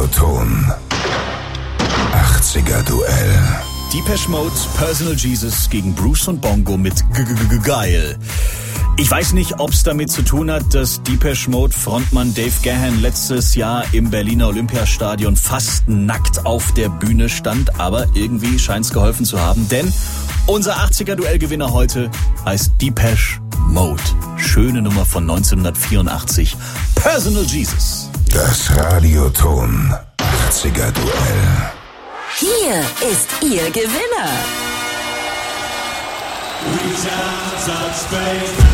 Radioton. 80er Duell. Depeche Mode, Personal Jesus gegen Bruce und Bongo mit Geil. Ich weiß nicht, ob es damit zu tun hat, dass Depeche Mode Frontmann Dave Gahan letztes Jahr im Berliner Olympiastadion fast nackt auf der Bühne stand, aber irgendwie scheint es geholfen zu haben, denn unser 80er-Duellgewinner heute heißt Depeche Mode. Schöne Nummer von 1984. Personal Jesus. Das Radioton 80er Duell. Hier ist Ihr Gewinner. Reach out, touch space.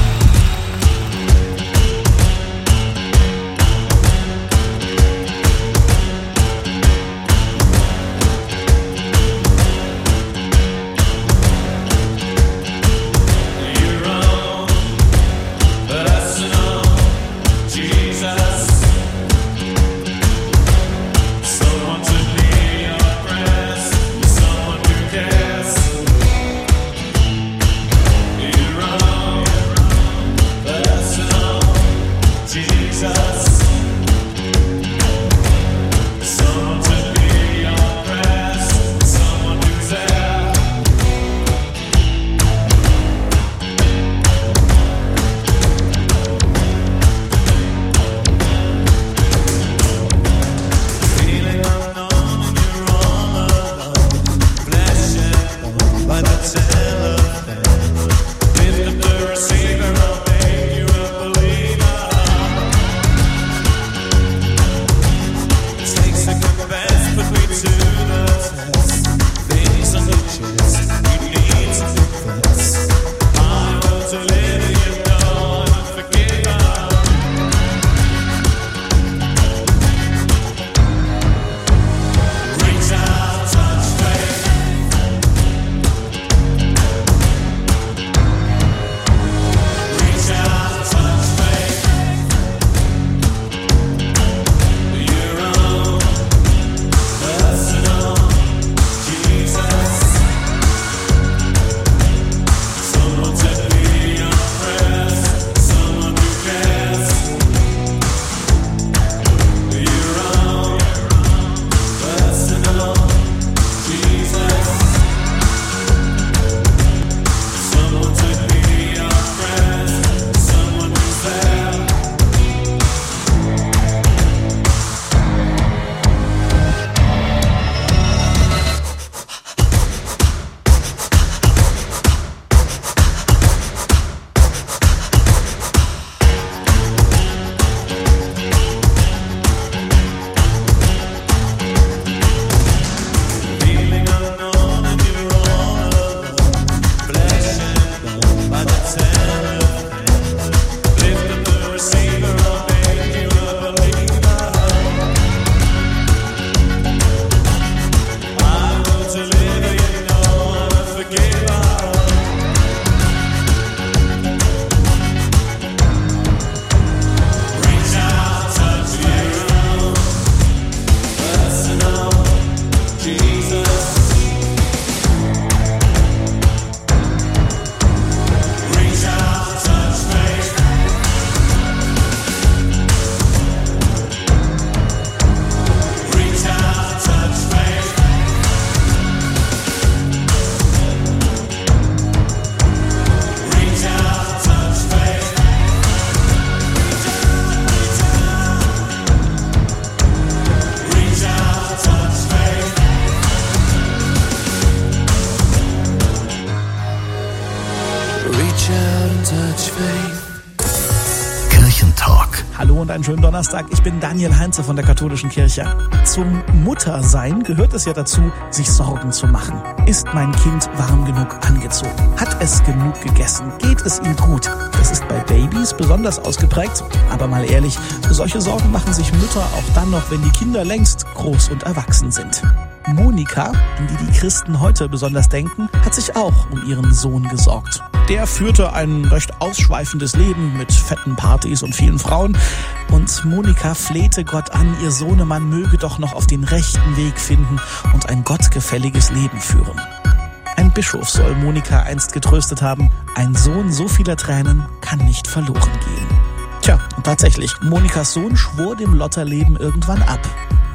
Kirchentalk. Hallo und einen schönen Donnerstag. Ich bin Daniel Heinze von der Katholischen Kirche. Zum Muttersein gehört es ja dazu, sich Sorgen zu machen. Ist mein Kind warm genug angezogen? Hat es genug gegessen? Geht es ihm gut? Das ist bei Babys besonders ausgeprägt. Aber mal ehrlich, solche Sorgen machen sich Mütter auch dann noch, wenn die Kinder längst groß und erwachsen sind. Monika, an die Christen heute besonders denken, hat sich auch um ihren Sohn gesorgt. Der führte ein recht ausschweifendes Leben mit fetten Partys und vielen Frauen. Und Monika flehte Gott an, ihr Sohnemann möge doch noch auf den rechten Weg finden und ein gottgefälliges Leben führen. Ein Bischof soll Monika einst getröstet haben, ein Sohn so vieler Tränen kann nicht verloren gehen. Tja, und tatsächlich, Monikas Sohn schwor dem Lotterleben irgendwann ab.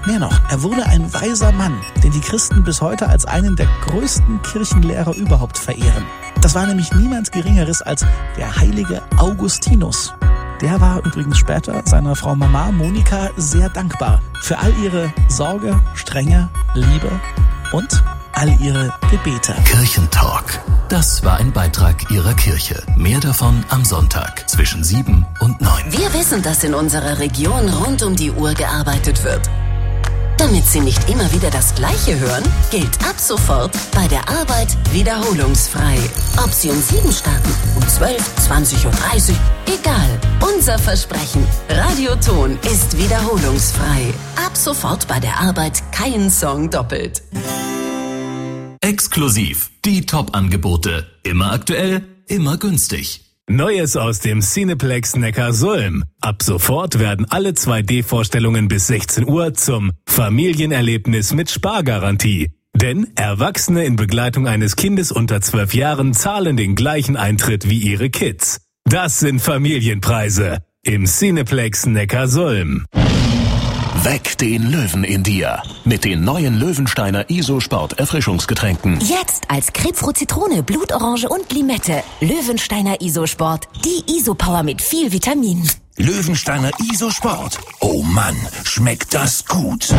Mehr noch, er wurde ein weiser Mann, den die Christen bis heute als einen der größten Kirchenlehrer überhaupt verehren. Das war nämlich niemand Geringeres als der heilige Augustinus. Der war übrigens später seiner Frau Mama Monika sehr dankbar für all ihre Sorge, Strenge, Liebe und all ihre Gebete. Kirchentalk. Das war ein Beitrag Ihrer Kirche. Mehr davon am Sonntag zwischen 7 und 9. Wir wissen, dass in unserer Region rund um die Uhr gearbeitet wird. Damit Sie nicht immer wieder das Gleiche hören, gilt ab sofort bei der Arbeit wiederholungsfrei. Ob Sie um 7 starten, um 12, 20.30 Uhr, egal. Unser Versprechen, Radioton ist wiederholungsfrei. Ab sofort bei der Arbeit kein Song doppelt. Exklusiv. Die Top-Angebote. Immer aktuell, immer günstig. Neues aus dem Cineplex Neckarsulm. Ab sofort werden alle 2D-Vorstellungen bis 16 Uhr zum Familienerlebnis mit Spargarantie. Denn Erwachsene in Begleitung eines Kindes unter 12 Jahren zahlen den gleichen Eintritt wie ihre Kids. Das sind Familienpreise im Cineplex Neckarsulm. Weck den Löwen in dir mit den neuen Löwensteiner Isosport Erfrischungsgetränken. Jetzt als Grapefruit, Zitrone, Blutorange und Limette. Löwensteiner Isosport. Die Isopower mit viel Vitamin. Löwensteiner Isosport. Oh Mann, schmeckt das gut.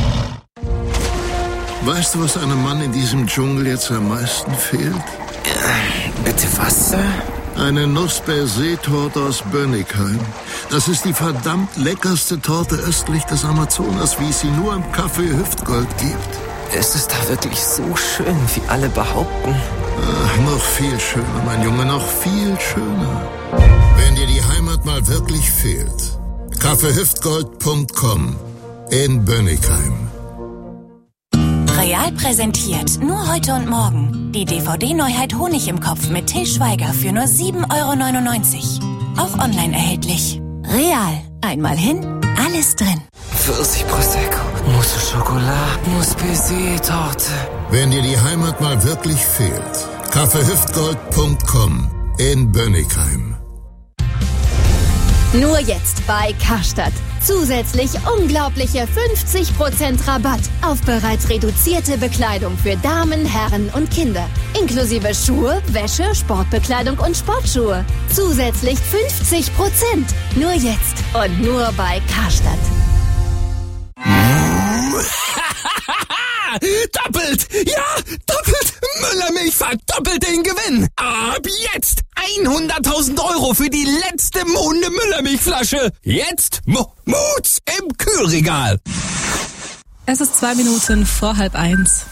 Weißt du, was einem Mann in diesem Dschungel jetzt am meisten fehlt? Bitte was, Sir? Eine Nuss-Baiser-Torte aus Bönnigheim. Das ist die verdammt leckerste Torte östlich des Amazonas, wie es sie nur im Café Hüftgold gibt. Ist es da wirklich so schön, wie alle behaupten? Ach, noch viel schöner, mein Junge, noch viel schöner. Wenn dir die Heimat mal wirklich fehlt, cafehüftgold.com in Bönnigheim. Real präsentiert nur heute und morgen die DVD-Neuheit Honig im Kopf mit Til Schweiger für nur 7,99 €. Auch online erhältlich. Real. Einmal hin, alles drin. Pfirsich Prosecco, Mousse Schokolade, Mousse Baiser-Torte. Wenn dir die Heimat mal wirklich fehlt, cafehüftgold.com in Bönnigheim. Nur jetzt bei Karstadt. Zusätzlich unglaubliche 50% Rabatt auf bereits reduzierte Bekleidung für Damen, Herren und Kinder. Inklusive Schuhe, Wäsche, Sportbekleidung und Sportschuhe. Zusätzlich 50%. Nur jetzt und nur bei Karstadt. Doppelt! Ja, doppelt! Müllermilch verdoppelt den Gewinn! Ab jetzt 100.000 € für die letzte Monde Müllermilchflasche! Jetzt Moods im Kühlregal! Es ist 2 Minuten vor 12:30.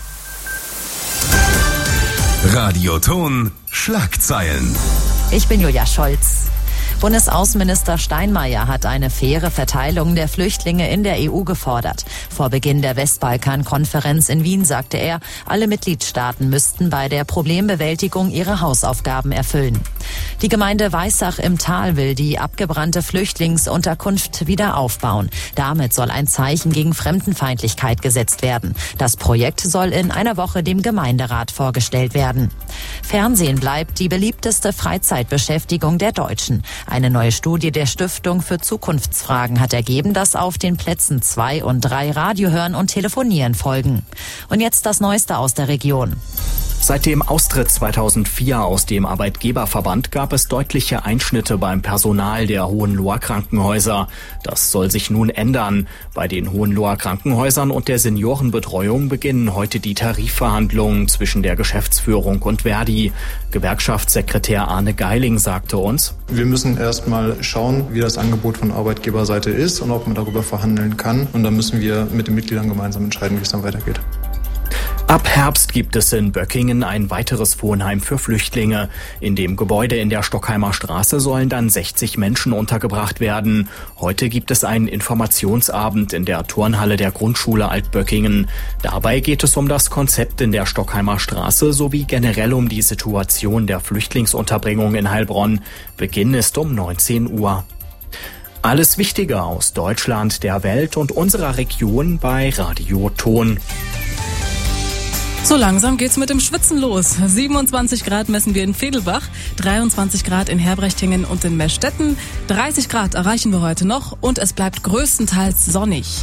Radioton Schlagzeilen. Ich bin Julia Scholz. Bundesaußenminister Steinmeier hat eine faire Verteilung der Flüchtlinge in der EU gefordert. Vor Beginn der Westbalkan-Konferenz in Wien sagte er, alle Mitgliedstaaten müssten bei der Problembewältigung ihre Hausaufgaben erfüllen. Die Gemeinde Weissach im Tal will die abgebrannte Flüchtlingsunterkunft wieder aufbauen. Damit soll ein Zeichen gegen Fremdenfeindlichkeit gesetzt werden. Das Projekt soll in einer Woche dem Gemeinderat vorgestellt werden. Fernsehen bleibt die beliebteste Freizeitbeschäftigung der Deutschen. Eine neue Studie der Stiftung für Zukunftsfragen hat ergeben, dass auf den Plätzen 2 und 3 Radio hören und Telefonieren folgen. Und jetzt das Neueste aus der Region. Seit dem Austritt 2004 aus dem Arbeitgeberverband gab es deutliche Einschnitte beim Personal der Hohenloher Krankenhäuser. Das soll sich nun ändern. Bei den Hohenloher Krankenhäusern und der Seniorenbetreuung beginnen heute die Tarifverhandlungen zwischen der Geschäftsführung und Verdi. Gewerkschaftssekretär Arne Geiling sagte uns: Wir müssen erstmal schauen, wie das Angebot von Arbeitgeberseite ist und ob man darüber verhandeln kann. Und dann müssen wir mit den Mitgliedern gemeinsam entscheiden, wie es dann weitergeht. Ab Herbst gibt es in Böckingen ein weiteres Wohnheim für Flüchtlinge. In dem Gebäude in der Stockheimer Straße sollen dann 60 Menschen untergebracht werden. Heute gibt es einen Informationsabend in der Turnhalle der Grundschule Altböckingen. Dabei geht es um das Konzept in der Stockheimer Straße sowie generell um die Situation der Flüchtlingsunterbringung in Heilbronn. Beginn ist um 19 Uhr. Alles Wichtige aus Deutschland, der Welt und unserer Region bei Radioton. So langsam geht's mit dem Schwitzen los. 27 Grad messen wir in Vedelbach, 23 Grad in Herbrechtingen und in Meschstetten, 30 Grad erreichen wir heute noch und es bleibt größtenteils sonnig.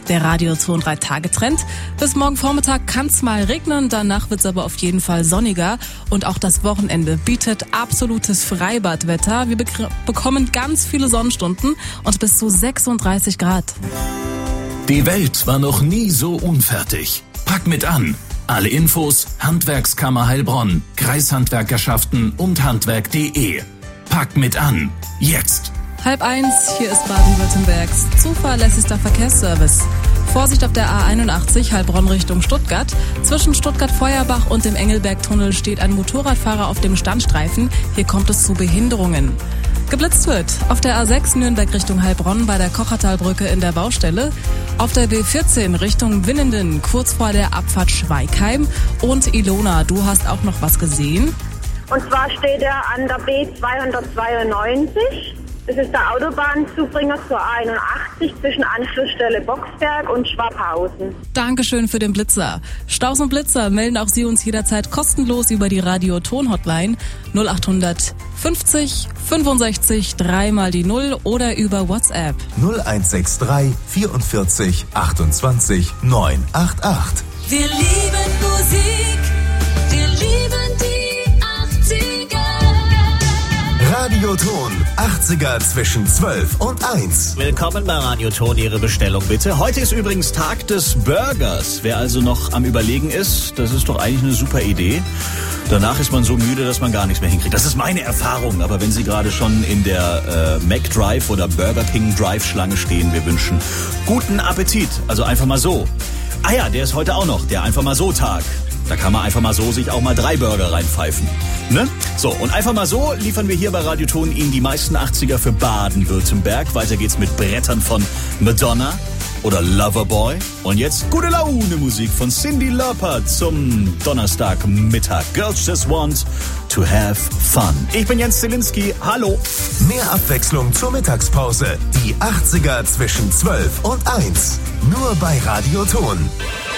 Der Radioton 3-Tage-Trend. Bis morgen Vormittag kann's mal regnen, danach wird's aber auf jeden Fall sonniger. Und auch das Wochenende bietet absolutes Freibadwetter. Wir bekommen ganz viele Sonnenstunden und bis zu 36 Grad. Die Welt war noch nie so unfertig. Pack mit an. Alle Infos Handwerkskammer Heilbronn, Kreishandwerkerschaften und handwerk.de. Pack mit an. Jetzt. 12:30, hier ist Baden-Württembergs zuverlässigster Verkehrsservice. Vorsicht auf der A81 Heilbronn Richtung Stuttgart. Zwischen Stuttgart-Feuerbach und dem Engelberg-Tunnel steht ein Motorradfahrer auf dem Standstreifen. Hier kommt es zu Behinderungen. Geblitzt wird auf der A6 Nürnberg Richtung Heilbronn bei der Kochertalbrücke in der Baustelle. Auf der B14 Richtung Winnenden kurz vor der Abfahrt Schweigheim. Und Ilona, du hast auch noch was gesehen? Und zwar steht er an der B292. Das ist der Autobahnzubringer zur A81 zwischen Anschlussstelle Boxberg und Schwabhausen. Dankeschön für den Blitzer. Staus und Blitzer melden auch Sie uns jederzeit kostenlos über die Radio-Ton-Hotline 0800 50 65 3 mal die 0 oder über WhatsApp 0163 44 28 988. Wir lieben Musik, wir lieben die 80er. Radioton, 80er zwischen 12 und 1. Willkommen bei Radioton, Ihre Bestellung bitte. Heute ist übrigens Tag des Burgers. Wer also noch am Überlegen ist, das ist doch eigentlich eine super Idee. Danach ist man so müde, dass man gar nichts mehr hinkriegt. Das ist meine Erfahrung. Aber wenn Sie gerade schon in der McDrive oder Burger King Drive Schlange stehen, wir wünschen guten Appetit. Also einfach mal so. Ah ja, der ist heute auch noch, der einfach mal so Tag. Da kann man einfach mal so sich auch mal 3 Burger reinpfeifen. Ne? So, und einfach mal so liefern wir hier bei Radioton Ihnen die meisten 80er für Baden-Württemberg. Weiter geht's mit Brettern von Madonna oder Loverboy. Und jetzt gute Laune Musik von Cyndi Lauper zum Donnerstagmittag. Girls just want to have fun. Ich bin Jens Zielinski. Hallo. Mehr Abwechslung zur Mittagspause. Die 80er zwischen 12 und 1. Nur bei Radioton.